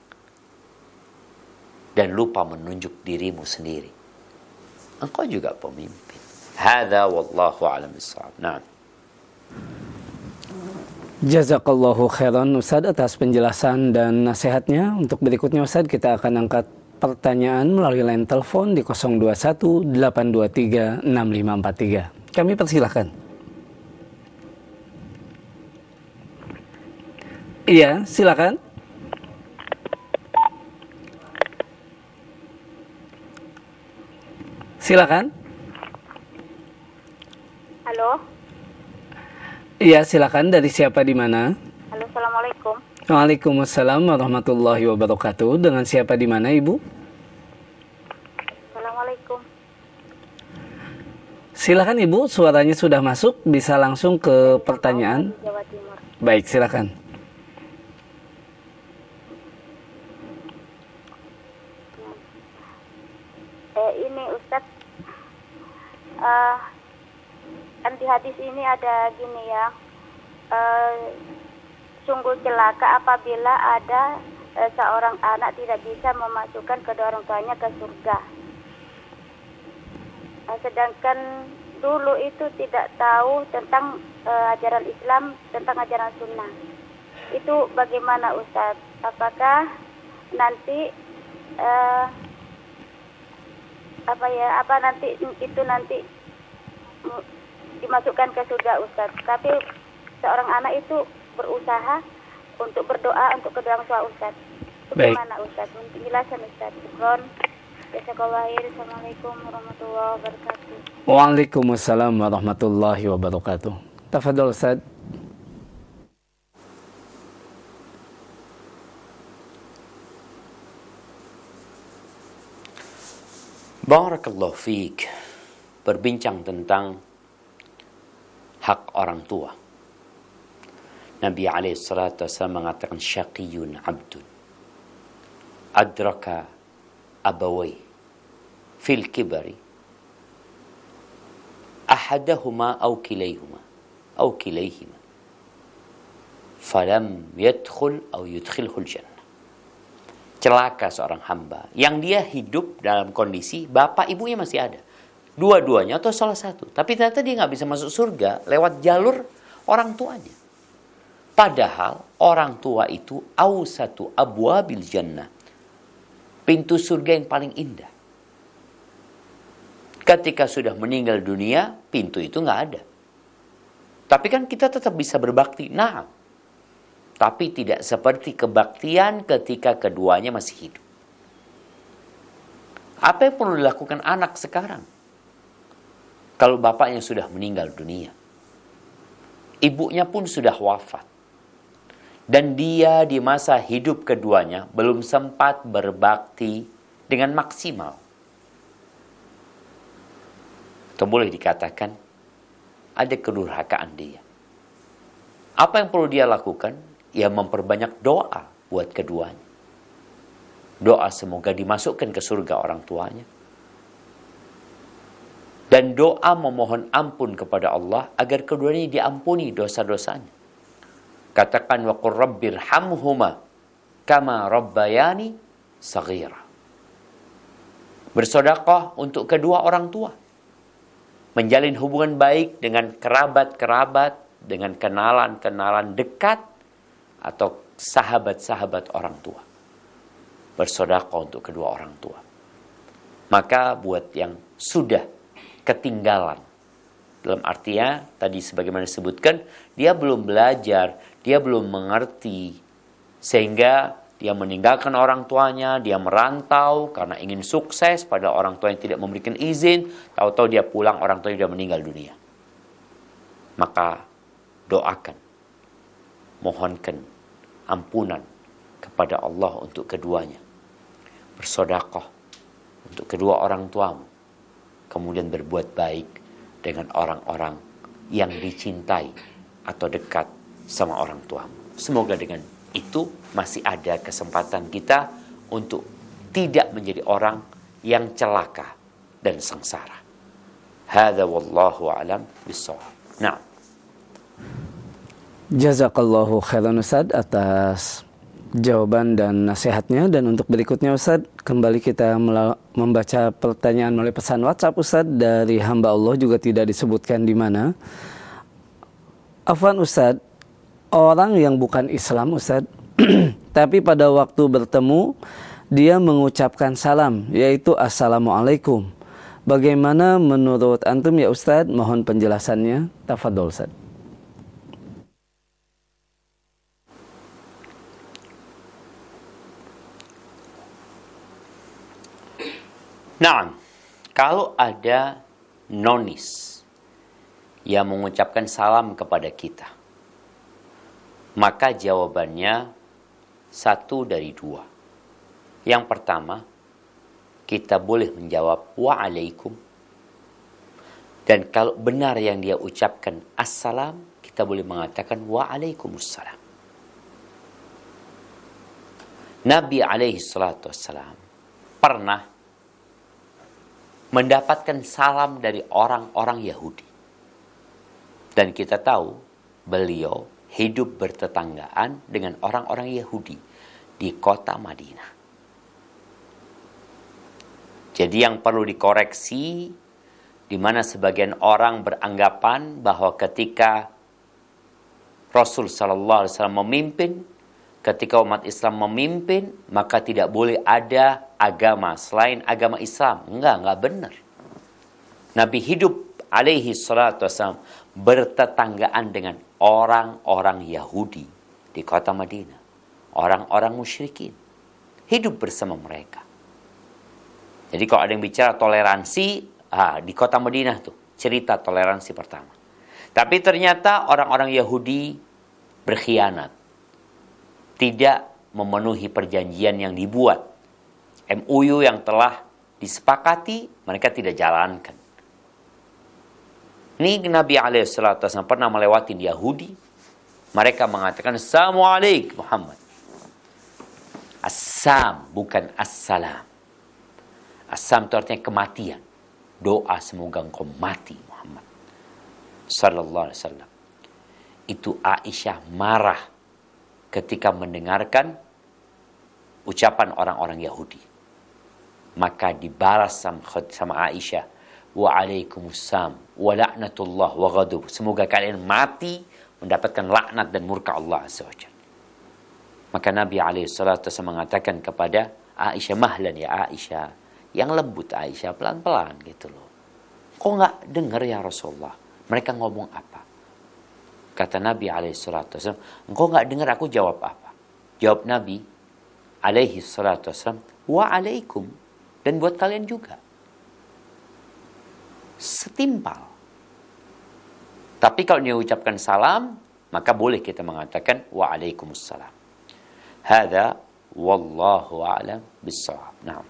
dan lupa menunjuk dirimu sendiri. Engkau juga pemimpin. Hadza wallahu a'lam bissawab. Naam. Jazakallahu khairan Ustaz atas penjelasan dan nasihatnya. Untuk berikutnya Ustaz, kita akan angkat pertanyaan melalui line telepon di nol dua satu delapan dua tiga enam lima empat tiga. Kami persilahkan. Iya, silakan. Silakan. Halo. Iya, silakan. Dari siapa di mana? Halo, assalamualaikum. Waalaikumsalam warahmatullahi wabarakatuh. Dengan siapa di mana, Ibu? Assalamualaikum. Silakan Ibu, suaranya sudah masuk, bisa langsung ke pertanyaan. Jawa Timur. Baik, silakan. Eh, ini Ustadz, uh, kan di hadis ini ada gini ya, uh, sungguh celaka apabila ada uh, seorang anak tidak bisa memasukkan kedua orang tuanya ke surga. Uh, sedangkan dulu itu tidak tahu tentang uh, ajaran Islam, tentang ajaran sunnah. Itu bagaimana Ustadz? Apakah nanti uh, apa ya apa nanti itu nanti dimasukkan ke surga Ustaz? Tapi seorang anak itu berusaha untuk berdoa untuk kedua orang tua Ustaz. Bagaimana Ustaz? Penjelasan Ustaz. Syukron. Jazakallahu khair. Assalamualaikum warahmatullahi wabarakatuh. Waalaikumsalam warahmatullahi wabarakatuh. Tafadhol Ustaz. Barakallahu fiik. Berbincang tentang hak orang tua. Nabi alaihi salatu wasallam mengatakan syaqiyun abdun adraka abawai fil kibari ahadahuma aw kilayhuma aw kilayhima falam yadkhul aw yudkhilhul jannah. Celaka seorang hamba yang dia hidup dalam kondisi bapak ibunya masih ada, dua-duanya atau salah satu, tapi ternyata dia nggak bisa masuk surga lewat jalur orang tuanya. Padahal orang tua itu awsatu abwabil jannah, pintu surga yang paling indah. Ketika sudah meninggal dunia, pintu itu nggak ada. Tapi kan kita tetap bisa berbakti. Nah, tapi tidak seperti kebaktian ketika keduanya masih hidup. Apa yang perlu dilakukan anak sekarang? Kalau bapaknya sudah meninggal dunia, ibunya pun sudah wafat, dan dia di masa hidup keduanya belum sempat berbakti dengan maksimal. Atau boleh dikatakan ada kedurhakaan dia. Apa yang perlu dia lakukan? Ya memperbanyak doa buat keduanya. Doa semoga dimasukkan ke surga orang tuanya. Dan doa memohon ampun kepada Allah agar keduanya diampuni dosa-dosanya. Katakan wa qur rabbirhamhuma kama rabbayani saghira. Bersedekah untuk kedua orang tua. Menjalin hubungan baik dengan kerabat-kerabat, dengan kenalan-kenalan dekat, atau sahabat-sahabat orang tua. Bersedekah untuk kedua orang tua. Maka buat yang sudah ketinggalan, dalam artinya tadi sebagaimana disebutkan, dia belum belajar, dia belum mengerti, sehingga dia meninggalkan orang tuanya, dia merantau karena ingin sukses pada orang tua yang tidak memberikan izin, tahu-tahu dia pulang orang tuanya sudah meninggal dunia. Maka doakan, mohonkan ampunan kepada Allah untuk keduanya. Bersedekah untuk kedua orang tuamu. Kemudian berbuat baik dengan orang-orang yang dicintai atau dekat sama orang tuamu. Semoga dengan itu masih ada kesempatan kita untuk tidak menjadi orang yang celaka dan sengsara. Hadza wallahu a'lam bissawab. Nah, jazakallahu khairan Ustaz atas jawaban dan nasihatnya. Dan untuk berikutnya Ustaz, kembali kita membaca pertanyaan melalui pesan WhatsApp Ustaz dari hamba Allah, juga tidak disebutkan di mana. Afwan Ustaz, orang yang bukan Islam Ustaz tapi pada waktu bertemu dia mengucapkan salam, yaitu Assalamualaikum. Bagaimana menurut antum ya Ustaz? Mohon penjelasannya. Tafadhol Ustaz. Nah, kalau ada nonis yang mengucapkan salam kepada kita, maka jawabannya satu dari dua. Yang pertama, kita boleh menjawab wa'alaikum. Dan kalau benar yang dia ucapkan assalam, kita boleh mengatakan wa'alaikumussalam. Nabi alaihi salatu wassalam pernah mendapatkan salam dari orang-orang Yahudi. Dan kita tahu beliau hidup bertetanggaan dengan orang-orang Yahudi di kota Madinah. Jadi yang perlu dikoreksi, di mana sebagian orang beranggapan bahwa ketika Rasul sallallahu alaihi wasallam memimpin, ketika umat Islam memimpin, maka tidak boleh ada agama selain agama Islam. Enggak, enggak benar. Nabi hidup alaihi salatu wassalam bertetanggaan dengan orang-orang Yahudi di kota Madinah. Orang-orang musyrikin. Hidup bersama mereka. Jadi kalau ada yang bicara toleransi, ah, di kota Madinah tuh cerita toleransi pertama. Tapi ternyata orang-orang Yahudi berkhianat. Tidak memenuhi perjanjian yang dibuat. M O U yang telah disepakati, mereka tidak jalankan. Ini Nabi alaihi salatu wasallam pernah melewati Yahudi. Mereka mengatakan, Assalamualaikum Muhammad. Assam, bukan assalam. Assam itu artinya kematian. Doa semoga engkau mati Muhammad sallallahu alaihi wasallam. itu Aisyah marah ketika mendengarkan ucapan orang-orang Yahudi. Maka dibalas sama, sama Aisyah, wa'alaikumussalam wa la'natullah wa ghadub. Semoga kalian mati mendapatkan laknat dan murka Allah Azza wa Jalla. Maka Nabi alaihi salatu wasallam mengatakan kepada Aisyah, mahlan ya Aisyah, yang lembut Aisyah, pelan-pelan gitu loh. Kok nggak dengar ya Rasulullah? Mereka ngomong apa? Kata Nabi alaihi salatu wasallam, engkau nggak dengar aku jawab apa? Jawab Nabi alaihi salatu wasallam, wa alaikum, dan buat kalian juga. Setimpal. Tapi kalau dia ucapkan salam, maka boleh kita mengatakan wa alaikumussalam. Hadza wallahu a'lam bis-shawab. Naam.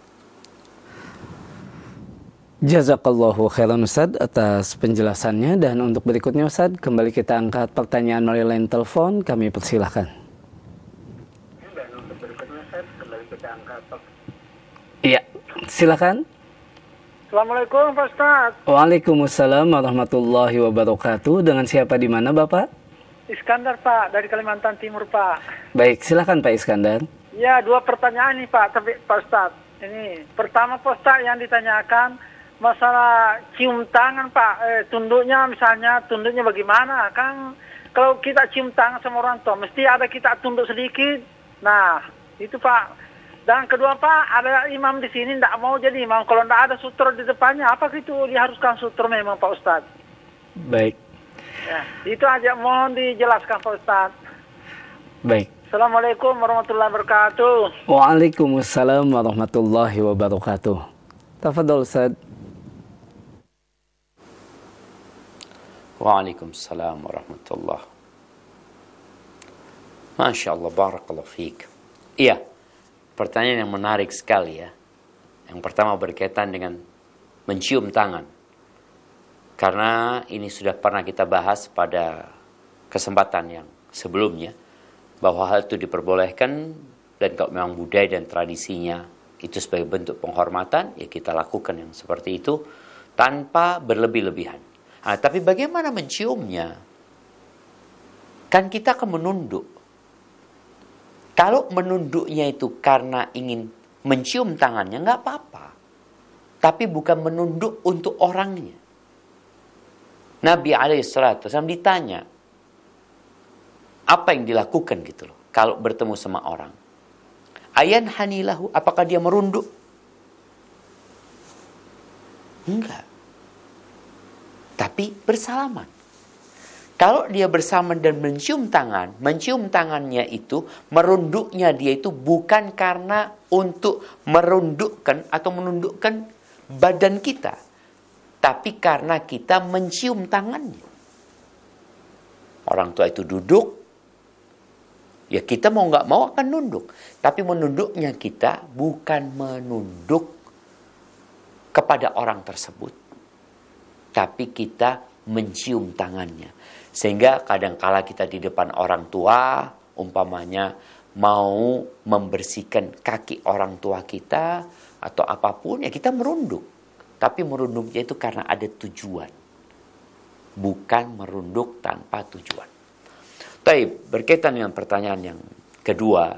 Jazakallahu khairan Ustaz atas penjelasannya, dan untuk berikutnya Ustaz, kembali kita angkat pertanyaan melalui line telepon, kami persilahkan. Dan untuk berikutnya Ustaz, kembali kita angkat. Iya, silakan. Assalamualaikum Pak Ustaz. Waalaikumsalam warahmatullahi wabarakatuh. Dengan siapa di mana Bapak? Iskandar Pak, dari Kalimantan Timur Pak. Baik, silakan Pak Iskandar. Ya, dua pertanyaan nih Pak, tapi Pak Ustaz. Ini pertama Pak Ustaz yang ditanyakan masalah cium tangan Pak. Eh, tunduknya misalnya, tunduknya bagaimana? Kan kalau kita cium tangan sama orang tua, mesti ada kita tunduk sedikit. Nah, itu Pak. Dan kedua Pak, ada imam di sini tidak mau jadi imam kalau tidak ada sutra di depannya. Apa itu diharuskan sutra memang Pak Ustaz? Baik. Ya, itu aja mohon dijelaskan Pak Ustaz. Baik. Assalamualaikum warahmatullahi wabarakatuh. Waalaikumsalam warahmatullahi wabarakatuh. Tafadhol Ustaz. Waalaikumsalam warahmatullahi. Masya Allah, barakallahu fiik. Iya. Pertanyaan yang menarik sekali ya. Yang pertama berkaitan dengan mencium tangan. Karena ini sudah pernah kita bahas pada kesempatan yang sebelumnya. Bahwa hal itu diperbolehkan. Dan kalau memang budaya dan tradisinya itu sebagai bentuk penghormatan, ya kita lakukan yang seperti itu. Tanpa berlebih-lebihan. Nah, tapi bagaimana menciumnya? Kan kita akan menunduk. Kalau menunduknya itu karena ingin mencium tangannya, nggak apa-apa. Tapi bukan menunduk untuk orangnya. Nabi alaihi salatu wasallam ditanya, apa yang dilakukan gitu loh, kalau bertemu sama orang. Ayan hanilahu, apakah dia merunduk? Enggak. Tapi bersalaman. Kalau dia bersama dan mencium tangan, mencium tangannya itu, merunduknya dia itu bukan karena untuk merundukkan atau menundukkan badan kita. Tapi karena kita mencium tangannya. Orang tua itu duduk, ya kita mau nggak mau akan nunduk. Tapi menunduknya kita bukan menunduk kepada orang tersebut. Tapi kita mencium tangannya. Sehingga kadangkala kita di depan orang tua, umpamanya mau membersihkan kaki orang tua kita atau apapun, ya kita merunduk. Tapi merunduknya itu karena ada tujuan. Bukan merunduk tanpa tujuan. Baik, berkaitan dengan pertanyaan yang kedua,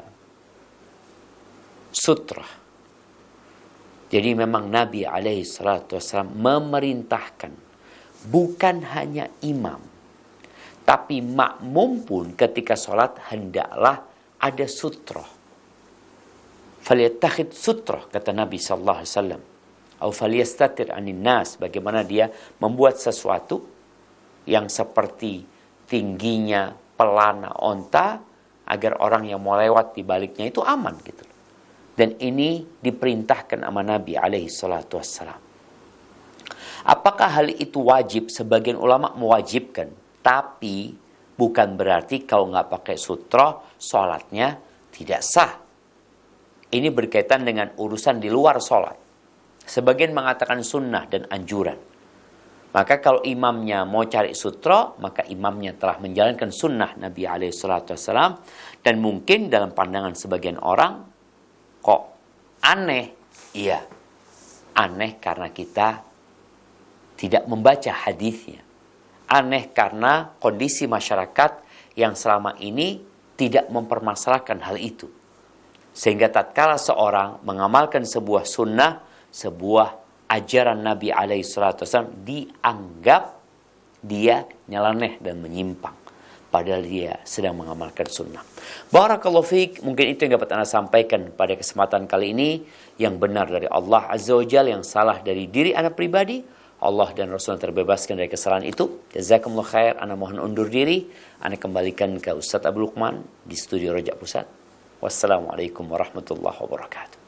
sutra. Jadi memang Nabi alaihi salatu wasallam memerintahkan bukan hanya imam, tapi makmum pun ketika sholat hendaklah ada sutra. Falyattakhid sutra, kata Nabi sallallahu alaihi wasallam. Atau falyastatir anin nas, bagaimana dia membuat sesuatu yang seperti tingginya pelana onta agar orang yang mau lewat di baliknya itu aman gitu. Dan ini diperintahkan sama Nabi alaihi salatu wassalam. Apakah hal itu wajib? Sebagian ulama mewajibkan. Tapi bukan berarti kalau nggak pakai sutra, sholatnya tidak sah. Ini berkaitan dengan urusan di luar sholat. Sebagian mengatakan sunnah dan anjuran. Maka kalau imamnya mau cari sutra, maka imamnya telah menjalankan sunnah Nabi alaihi salatu wassalam. Dan mungkin dalam pandangan sebagian orang, kok aneh? Iya, aneh karena kita tidak membaca hadisnya. Aneh karena kondisi masyarakat yang selama ini tidak mempermasalahkan hal itu. Sehingga tatkala seorang mengamalkan sebuah sunnah, sebuah ajaran Nabi alaihi salatu wasallam, dianggap dia nyeleneh dan menyimpang, padahal dia sedang mengamalkan sunnah. Barakallahu fiik, mungkin itu yang dapat Anda sampaikan pada kesempatan kali ini. Yang benar dari Allah Azza wa Jalla, yang salah dari diri Anda pribadi. Allah dan Rasul terbebaskan dari kesalahan itu. Jazakumullah khair. Anda mohon undur diri. Anda kembalikan ke Ustaz Abu Lukman di studio Rojak Pusat. Wassalamualaikum warahmatullahi wabarakatuh.